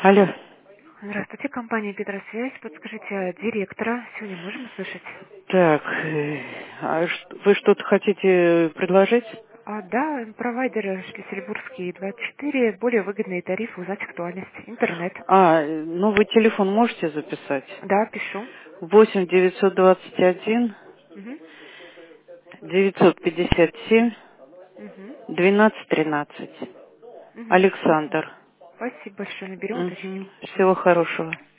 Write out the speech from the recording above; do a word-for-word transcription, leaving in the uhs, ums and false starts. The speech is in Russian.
Алло. Здравствуйте, компания Петросвязь. Подскажите, директора сегодня можем услышать? Так, э, а ш- вы что-то хотите предложить? А, да, провайдеры Шлиссельбургский двадцать четыре, более выгодные тарифы, узнать актуальность. Интернет. А, э, ну вы телефон можете записать? Да, пишу. Восемь девятьсот двадцать один Угу. девятьсот пятьдесят семь Угу. двенадцать тринадцать. Угу. Спасибо. Александр. Спасибо большое. Наберем, уточним. Мгм. Всего хорошего.